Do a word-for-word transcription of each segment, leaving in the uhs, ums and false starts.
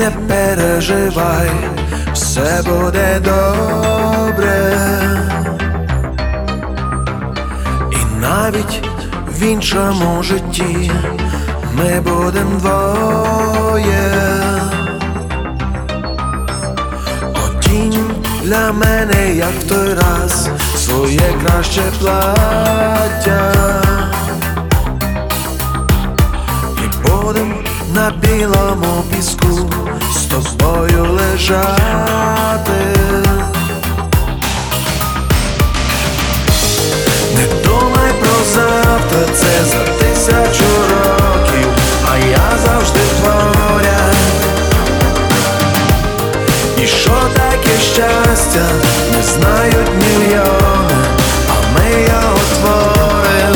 не переживай, все буде добре. І навіть в іншому житті ми будем двоє. Одінь для мене, як в той раз, своє краще плаття, і будем на білому піску з тобою лежати. Не думай про завтра, це за тисячу років, а я завжди поряд. І що таке щастя, не знають мільйони, а ми його творим.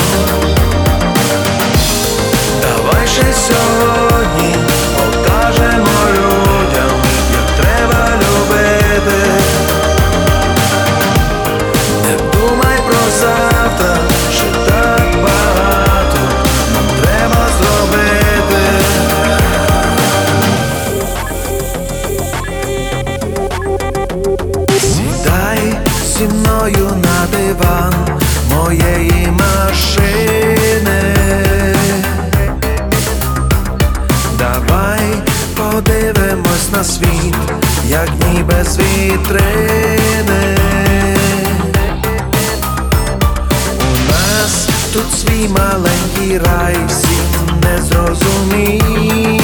Давай ще сьогодні покажемо людям, як треба любити. Не думай про завтра, що так багато нам треба зробити. Сідай зі мною на диван моєї машини. Давай подивимось на світ, як ніби з вітрини. У нас тут свій маленький рай, всім незрозумілий.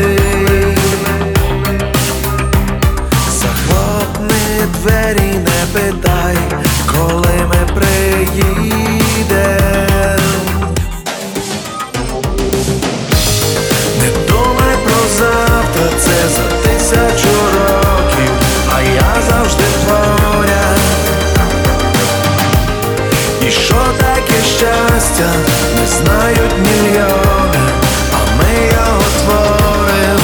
Захлопни двері, не питай, коли ми приїдем. Не думай про завтра, це за тисячу років, а я завжди поряд. І що таке щастя, не знають мільйони, а ми його творим.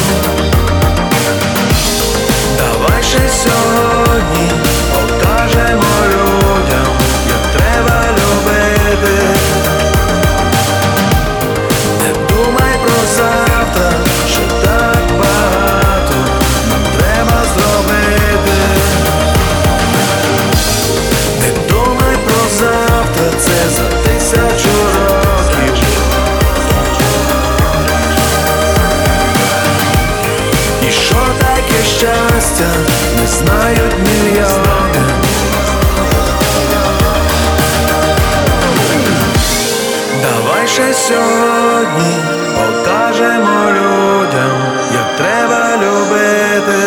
Давай ще сьогодні покажемо людям, як треба любити. Не думай про завтра, що так багато нам треба зробити. Не думай про завтра, це за тисячу років. І що таке щастя, не знають мільйони. Давай ще сьогодні покажемо людям, як треба любити.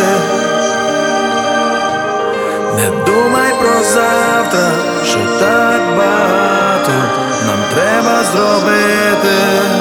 Не думай про завтра, що так багато нам треба зробити.